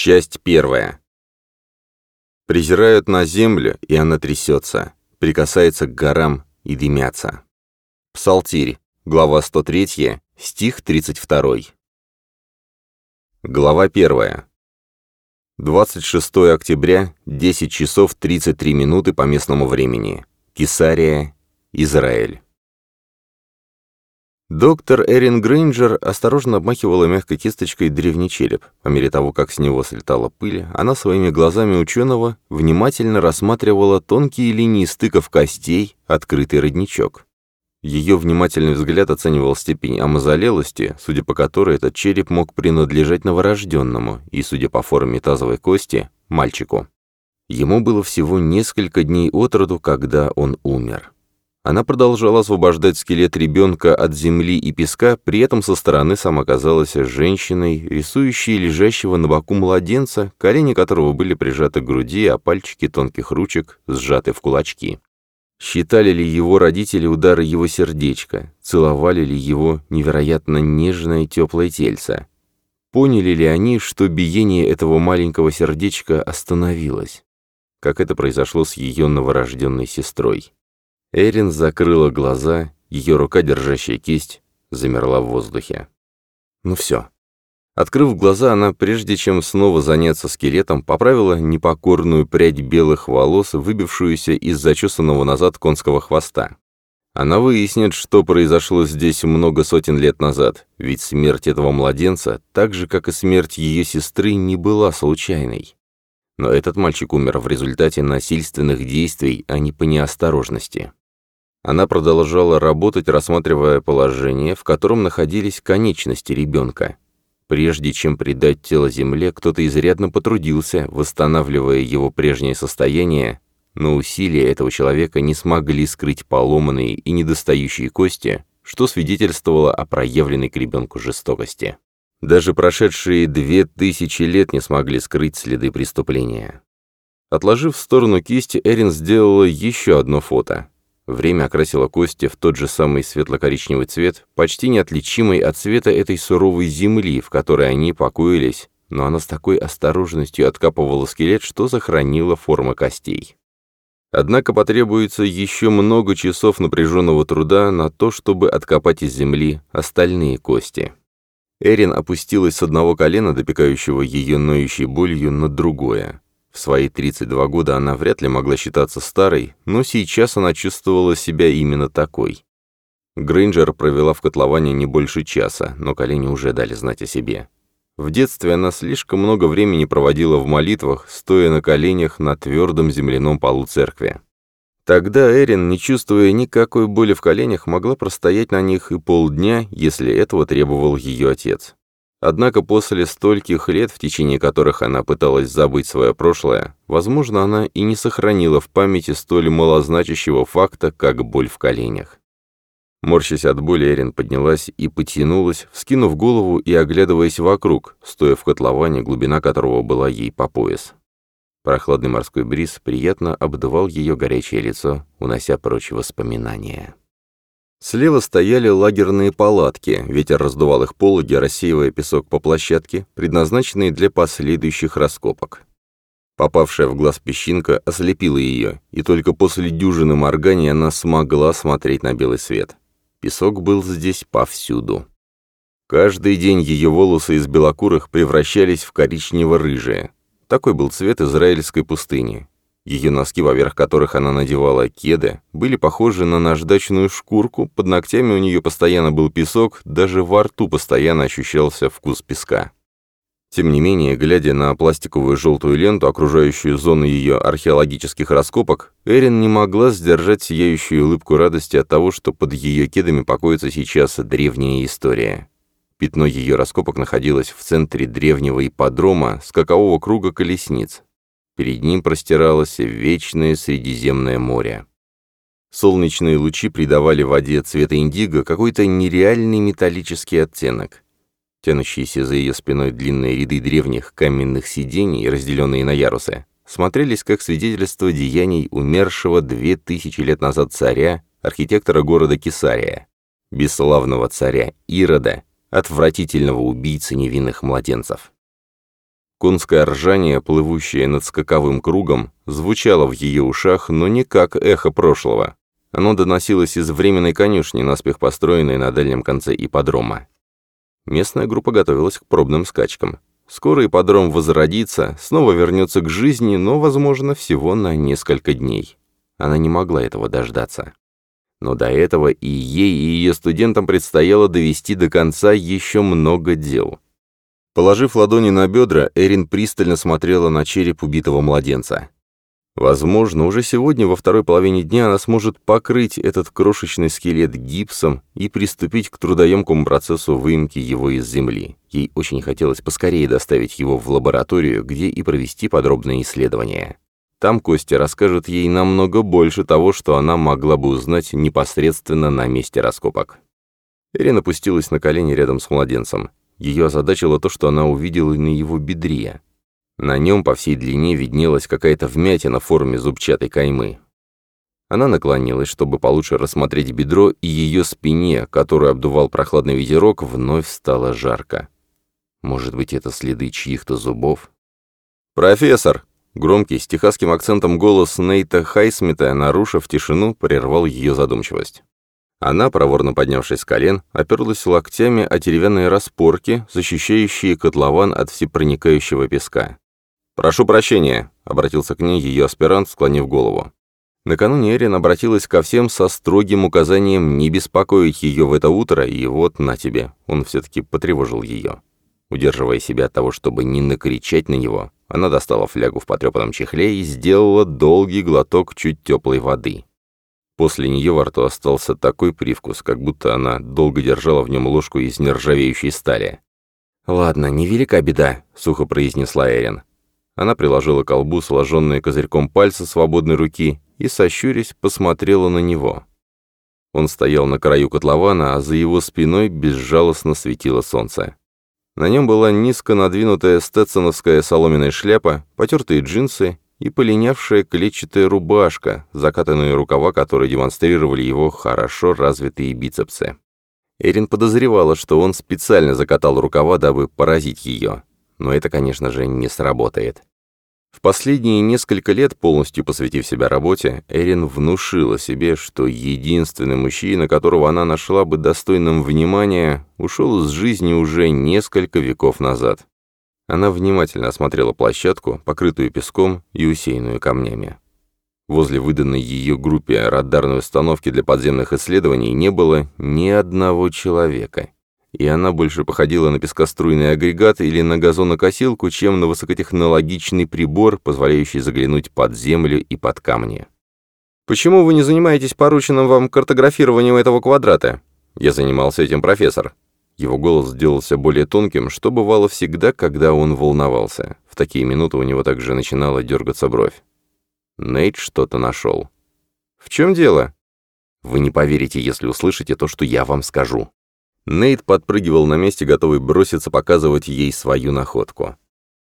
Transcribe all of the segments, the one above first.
Часть первая. Презирают на землю, и она трясется, прикасается к горам и дымятся. Псалтирь, глава 103, стих 32. Глава 1. 26 октября, 10 часов 33 минуты по местному времени. Кесария, Израиль. Доктор Эрин Грейнджер осторожно обмахивала мягкой кисточкой древний череп. По мере того, как с него слетала пыль, она своими глазами ученого внимательно рассматривала тонкие линии стыков костей, открытый родничок. Ее внимательный взгляд оценивал степень омазолелости, судя по которой этот череп мог принадлежать новорожденному, и, судя по форме тазовой кости, мальчику. Ему было всего несколько дней от роду, когда он умер. Она продолжала освобождать скелет ребенка от земли и песка, при этом со стороны сама казалась женщиной, рисующей лежащего на боку младенца, колени которого были прижаты к груди, а пальчики тонких ручек сжаты в кулачки. Считали ли его родители удары его сердечка? Целовали ли его невероятно нежное теплое тельце? Поняли ли они, что биение этого маленького сердечка остановилось? Как это произошло с ее новорожденной сестрой? Эрин закрыла глаза, ее рука, держащая кисть, замерла в воздухе. Ну все. Открыв глаза, она, прежде чем снова заняться скелетом, поправила непокорную прядь белых волос, выбившуюся из зачесанного назад конского хвоста. Она выяснит, что произошло здесь много сотен лет назад, ведь смерть этого младенца, так же, как и смерть ее сестры, не была случайной. Но этот мальчик умер в результате насильственных действий, а не по неосторожности. Она продолжала работать, рассматривая положение, в котором находились конечности ребенка. Прежде чем предать тело земле, кто-то изрядно потрудился, восстанавливая его прежнее состояние, но усилия этого человека не смогли скрыть поломанные и недостающие кости, что свидетельствовало о проявленной к ребенку жестокости. Даже прошедшие 2000 лет не смогли скрыть следы преступления. Отложив в сторону кисти, Эрин сделала еще одно фото. Время окрасило кости в тот же самый светло-коричневый цвет, почти неотличимый от цвета этой суровой земли, в которой они покоились, но она с такой осторожностью откапывала скелет, что сохранила формы костей. Однако потребуется еще много часов напряженного труда на то, чтобы откопать из земли остальные кости. Эрин опустилась с одного колена, допекающего ее ноющей болью, на другое. В свои 32 года она вряд ли могла считаться старой, но сейчас она чувствовала себя именно такой. Грейнджер провела в котловане не больше часа, но колени уже дали знать о себе. В детстве она слишком много времени проводила в молитвах, стоя на коленях на твердом земляном полу церкви. Тогда Эрин, не чувствуя никакой боли в коленях, могла простоять на них и полдня, если этого требовал ее отец. Однако после стольких лет, в течение которых она пыталась забыть свое прошлое, возможно, она и не сохранила в памяти столь малозначащего факта, как боль в коленях. Морщась от боли, Эрин поднялась и потянулась, вскинув голову и оглядываясь вокруг, стоя в котловане, глубина которого была ей по пояс. Прохладный морской бриз приятно обдувал ее горячее лицо, унося прочь воспоминания. Слева стояли лагерные палатки, ветер раздувал их пологи, рассеивая песок по площадке, предназначенной для последующих раскопок. Попавшая в глаз песчинка ослепила ее, и только после дюжины морганий она смогла смотреть на белый свет. Песок был здесь повсюду. Каждый день ее волосы из белокурых превращались в коричнево-рыжие. Такой был цвет израильской пустыни. Ее носки, поверх которых она надевала кеды, были похожи на наждачную шкурку, под ногтями у нее постоянно был песок, даже во рту постоянно ощущался вкус песка. Тем не менее, глядя на пластиковую желтую ленту, окружающую зону ее археологических раскопок, Эрин не могла сдержать сияющую улыбку радости от того, что под ее кедами покоится сейчас древняя история. Пятно ее раскопок находилось в центре древнего ипподрома скакового круга колесниц. Перед ним простиралось вечное Средиземное море. Солнечные лучи придавали воде цвета индиго какой-то нереальный металлический оттенок. Тянущиеся за ее спиной длинные ряды древних каменных сидений, разделенные на ярусы, смотрелись как свидетельство деяний умершего 2000 лет назад царя, архитектора города Кесария, бесславного царя Ирода, отвратительного убийцы невинных младенцев. Конское ржание, плывущее над скаковым кругом, звучало в ее ушах, но не как эхо прошлого. Оно доносилось из временной конюшни, наспех построенной на дальнем конце ипподрома. Местная группа готовилась к пробным скачкам. Скоро ипподром возродится, снова вернется к жизни, но, возможно, всего на несколько дней. Она не могла этого дождаться. Но до этого и ей, и ее студентам предстояло довести до конца еще много дел. Положив ладони на бедра, Эрин пристально смотрела на череп убитого младенца. Возможно, уже сегодня, во второй половине дня, она сможет покрыть этот крошечный скелет гипсом и приступить к трудоемкому процессу выемки его из земли. Ей очень хотелось поскорее доставить его в лабораторию, где и провести подробные исследования. Там Костя расскажет ей намного больше того, что она могла бы узнать непосредственно на месте раскопок. Эрин опустилась на колени рядом с младенцем. Ее озадачило то, что она увидела на его бедре. На нем по всей длине виднелась какая-то вмятина в форме зубчатой каймы. Она наклонилась, чтобы получше рассмотреть бедро, и ее спине, которую обдувал прохладный ветерок, вновь стало жарко. Может быть, это следы чьих-то зубов? «Профессор!» Громкий, с техасским акцентом голос Нейта Хайсмита, нарушив тишину, прервал ее задумчивость. Она, проворно поднявшись с колен, оперлась локтями о деревянные распорки, защищающие котлован от всепроникающего песка. «Прошу прощения», — обратился к ней ее аспирант, склонив голову. Накануне Эрин обратилась ко всем со строгим указанием не беспокоить ее в это утро, и вот на тебе, он все-таки потревожил ее. Удерживая себя от того, чтобы не накричать на него, она достала флягу в потрепанном чехле и сделала долгий глоток чуть теплой воды. После нее во рту остался такой привкус, как будто она долго держала в нем ложку из нержавеющей стали. «Ладно, невелика беда», — сухо произнесла Эрин. Она приложила к колбу сложенные козырьком пальцы свободной руки и, сощурясь, посмотрела на него. Он стоял на краю котлована, а за его спиной безжалостно светило солнце. На нем была низко надвинутая стетсоновская соломенная шляпа, потертые джинсы и полинявшая клетчатая рубашка, закатанные рукава, которые демонстрировали его хорошо развитые бицепсы. Эрин подозревала, что он специально закатал рукава, дабы поразить ее. Но это, конечно же, не сработает. В последние несколько лет, полностью посвятив себя работе, Эрин внушила себе, что единственный мужчина, которого она нашла бы достойным внимания, ушел из жизни уже несколько веков назад. Она внимательно осмотрела площадку, покрытую песком и усеянную камнями. Возле выданной ее группе радарной установки для подземных исследований не было ни одного человека, и она больше походила на пескоструйный агрегат или на газонокосилку, чем на высокотехнологичный прибор, позволяющий заглянуть под землю и под камни. «Почему вы не занимаетесь порученным вам картографированием этого квадрата?» «Я занимался этим, профессор». Его голос сделался более тонким, что бывало всегда, когда он волновался. В такие минуты у него также начинала дергаться бровь. Нейт что-то нашел. «В чем дело?» «Вы не поверите, если услышите то, что я вам скажу». Нейт подпрыгивал на месте, готовый броситься показывать ей свою находку.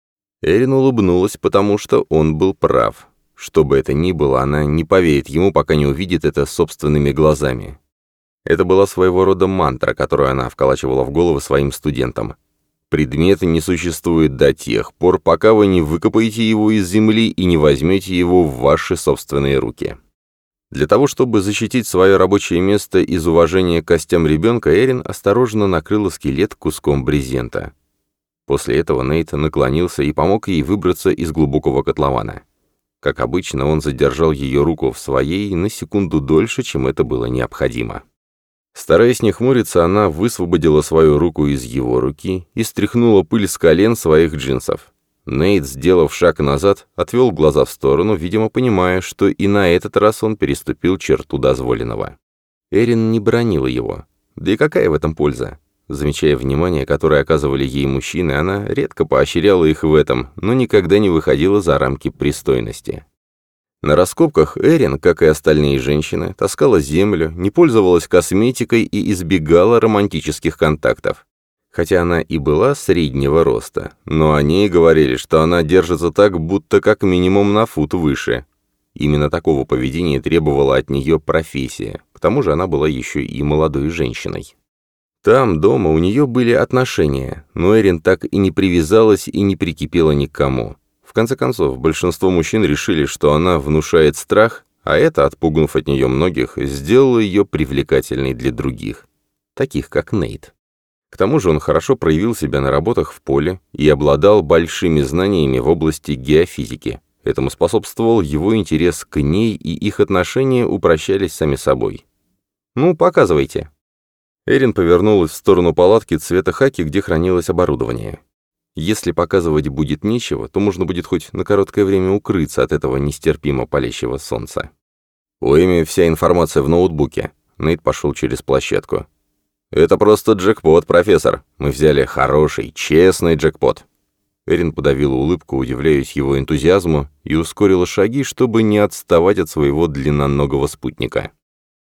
Эрин улыбнулась, потому что он был прав. Что бы это ни было, она не поверит ему, пока не увидит это собственными глазами. Это была своего рода мантра, которую она вколачивала в головы своим студентам. Предмет не существует до тех пор, пока вы не выкопаете его из земли и не возьмете его в ваши собственные руки. Для того, чтобы защитить свое рабочее место из уважения к костям ребенка, Эрин осторожно накрыла скелет куском брезента. После этого Нейт наклонился и помог ей выбраться из глубокого котлована. Как обычно, он задержал ее руку в своей на секунду дольше, чем это было необходимо. Стараясь не хмуриться, она высвободила свою руку из его руки и стряхнула пыль с колен своих джинсов. Нейт, сделав шаг назад, отвел глаза в сторону, видимо, понимая, что и на этот раз он переступил черту дозволенного. Эрин не бранила его. Да и какая в этом польза? Замечая внимание, которое оказывали ей мужчины, она редко поощряла их в этом, но никогда не выходила за рамки пристойности. На раскопках Эрин, как и остальные женщины, таскала землю, не пользовалась косметикой и избегала романтических контактов. Хотя она и была среднего роста, но о ней говорили, что она держится так, будто как минимум на фут выше. Именно такого поведения требовала от нее профессия, к тому же она была еще и молодой женщиной. Там, дома, у нее были отношения, но Эрин так и не привязалась и не прикипела ни к кому. В конце концов, большинство мужчин решили, что она внушает страх, а это, отпугнув от нее многих, сделало ее привлекательной для других, таких как Нейт. К тому же он хорошо проявил себя на работах в поле и обладал большими знаниями в области геофизики. Этому способствовал его интерес к ней, и их отношения упрощались сами собой. «Ну, показывайте». Эрин повернулась в сторону палатки цвета хаки, где хранилось оборудование. Если показывать будет нечего, то можно будет хоть на короткое время укрыться от этого нестерпимо палящего солнца. У Эми вся информация в ноутбуке. Нейт пошел через площадку. «Это просто джекпот, профессор. Мы взяли хороший, честный джекпот». Эрин подавила улыбку, удивляясь его энтузиазму, и ускорила шаги, чтобы не отставать от своего длинноногого спутника.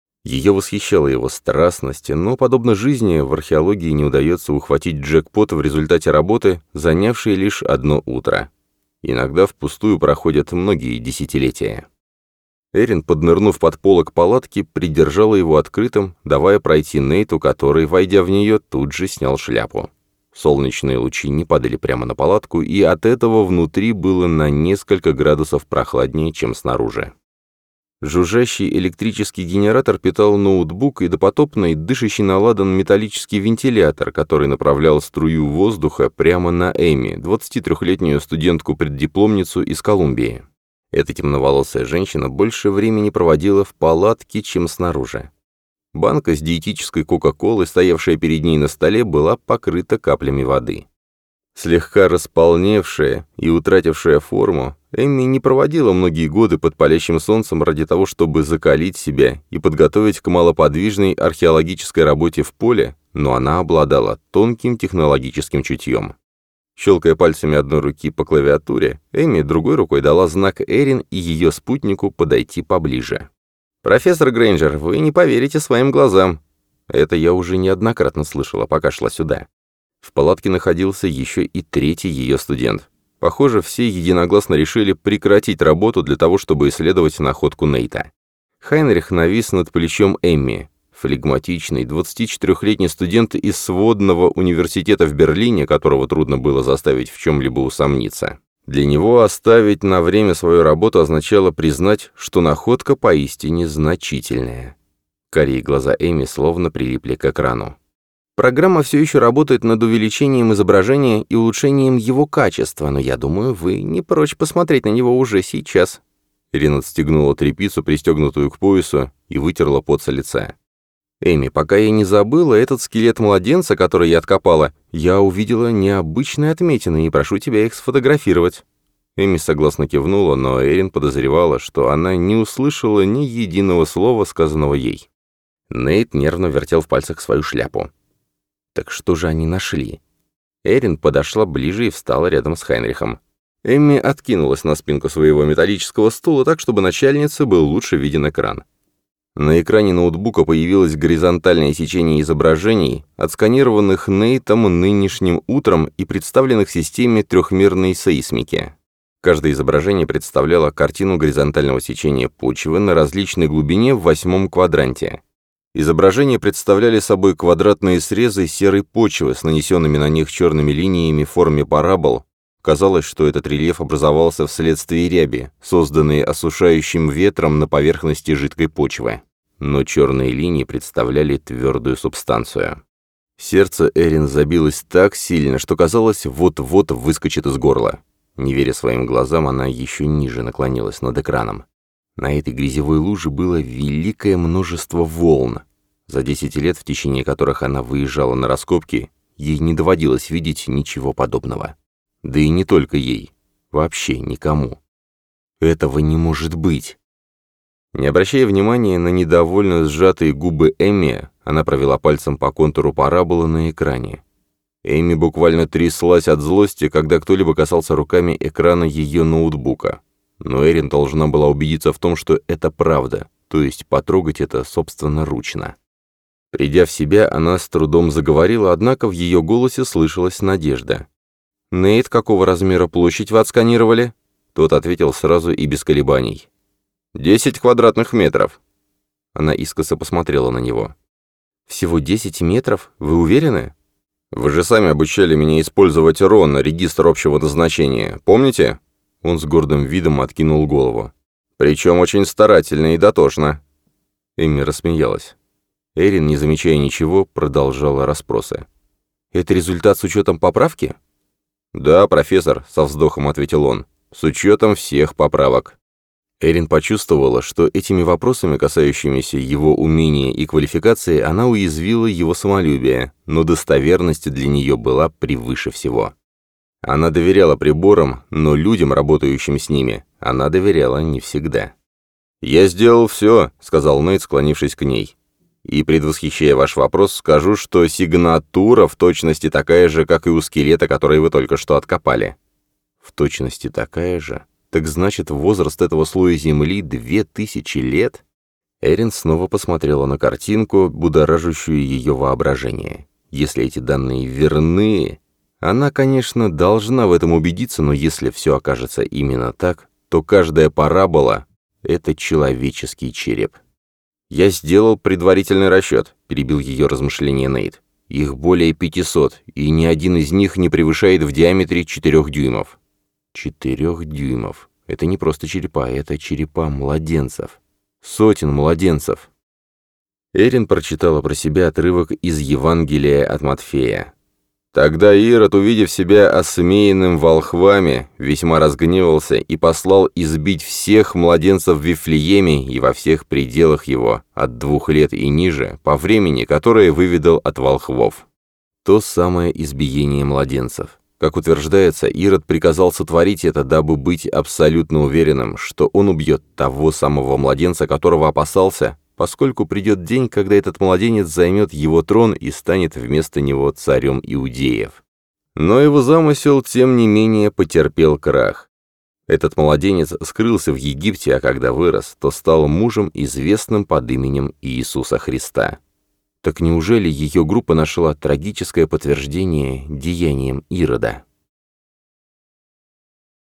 Ее восхищала его страстность, но, подобно жизни, в археологии не удается ухватить джекпот в результате работы, занявшей лишь одно утро. Иногда впустую проходят многие десятилетия. Эрин, поднырнув под полок палатки, придержала его открытым, давая пройти Нейту, который, войдя в нее, тут же снял шляпу. Солнечные лучи не падали прямо на палатку, и от этого внутри было на несколько градусов прохладнее, чем снаружи. Жужжащий электрический генератор питал ноутбук и допотопный, дышащий на ладан металлический вентилятор, который направлял струю воздуха прямо на Эми, 23-летнюю студентку-преддипломницу из Колумбии. Эта темноволосая женщина больше времени проводила в палатке, чем снаружи. Банка с диетической кока-колой, стоявшая перед ней на столе, была покрыта каплями воды. Слегка располневшая и утратившая форму, Эмми не проводила многие годы под палящим солнцем ради того, чтобы закалить себя и подготовить к малоподвижной археологической работе в поле, но она обладала тонким технологическим чутьем. Щелкая пальцами одной руки по клавиатуре, Эмми другой рукой дала знак Эрин и ее спутнику подойти поближе. «Профессор Грейнджер, вы не поверите своим глазам». Это я уже неоднократно слышала, пока шла сюда. В палатке находился еще и третий ее студент. Похоже, все единогласно решили прекратить работу для того, чтобы исследовать находку Нейта. Хайнрих навис над плечом Эмми. Флегматичный, 24-летний студент из сводного университета в Берлине, которого трудно было заставить в чем-либо усомниться. Для него оставить на время свою работу означало признать, что находка поистине значительная. Карие глаза Эми словно прилипли к экрану. Программа все еще работает над увеличением изображения и улучшением его качества, но я думаю, вы не прочь посмотреть на него уже сейчас. Ирин отстегнула тряпицу, пристегнутую к поясу, и вытерла пот со лица. «Эми, пока я не забыла, этот скелет младенца, который я откопала, я увидела необычные отметины и прошу тебя их сфотографировать». Эми согласно кивнула, но Эрин подозревала, что она не услышала ни единого слова, сказанного ей. Нейт нервно вертел в пальцах свою шляпу. Так что же они нашли? Эрин подошла ближе и встала рядом с Хайнрихом. Эмми откинулась на спинку своего металлического стула так, чтобы начальнице был лучше виден экран. На экране ноутбука появилось горизонтальное сечение изображений, отсканированных Нейтом нынешним утром и представленных в системе трехмерной сейсмики. Каждое изображение представляло картину горизонтального сечения почвы на различной глубине в 8-м квадранте. Изображения представляли собой квадратные срезы серой почвы с нанесенными на них черными линиями в форме парабол. Казалось, что этот рельеф образовался вследствие ряби, созданной осушающим ветром на поверхности жидкой почвы. Но черные линии представляли твердую субстанцию. Сердце Эрин забилось так сильно, что казалось, вот-вот выскочит из горла. Не веря своим глазам, она еще ниже наклонилась над экраном. На этой грязевой луже было великое множество волн. За 10 лет, в течение которых она выезжала на раскопки, ей не доводилось видеть ничего подобного. Да и не только ей. Вообще никому. Этого не может быть. Не обращая внимания на недовольно сжатые губы Эмми, она провела пальцем по контуру параболы на экране. Эмми буквально тряслась от злости, когда кто-либо касался руками экрана ее ноутбука. Но Эрин должна была убедиться в том, что это правда, то есть потрогать это собственноручно. Придя в себя, она с трудом заговорила, однако в ее голосе слышалась надежда. «Нейт, какого размера площадь вы отсканировали?» Тот ответил сразу и без колебаний. 10 квадратных метров. Она искоса посмотрела на него. Всего 10 метров? Вы уверены? Вы же сами обучали меня использовать РОН, регистр общего назначения, помните? Он с гордым видом откинул голову. Причем очень старательно и дотошно. Эмми рассмеялась. Эрин, не замечая ничего, продолжала расспросы. «Это результат с учетом поправки?» «Да, профессор», — со вздохом ответил он, — «с учетом всех поправок». Эрин почувствовала, что этими вопросами, касающимися его умения и квалификации, она уязвила его самолюбие, но достоверность для нее была превыше всего. Она доверяла приборам, но людям, работающим с ними, она доверяла не всегда. «Я сделал все», — сказал Нейт, склонившись к ней. «И, предвосхищая ваш вопрос, скажу, что сигнатура в точности такая же, как и у скелета, который вы только что откопали». «В точности такая же? Так значит, возраст этого слоя земли 2000 лет?» Эрин снова посмотрела на картинку, будоражащую ее воображение. Если эти данные верны... Она, конечно, должна в этом убедиться, но если все окажется именно так, то каждая парабола — это человеческий череп. «Я сделал предварительный расчет», — перебил ее размышления Нейт. «Их более 500, и ни один из них не превышает в диаметре 4 дюймов». 4 дюймов. Это не просто черепа, это черепа младенцев. Сотен младенцев. Эрин прочитала про себя отрывок из Евангелия от Матфея. «Тогда Ирод, увидев себя осмеянным волхвами, весьма разгневался и послал избить всех младенцев в Вифлееме и во всех пределах его, от 2 лет и ниже, по времени, которое выведал от волхвов». То самое избиение младенцев. Как утверждается, Ирод приказал сотворить это, дабы быть абсолютно уверенным, что он убьет того самого младенца, которого опасался, поскольку придет день, когда этот младенец займет его трон и станет вместо него царем иудеев. Но его замысел, тем не менее, потерпел крах. Этот младенец скрылся в Египте, а когда вырос, то стал мужем, известным под именем Иисуса Христа. Так неужели ее группа нашла трагическое подтверждение деяниям Ирода?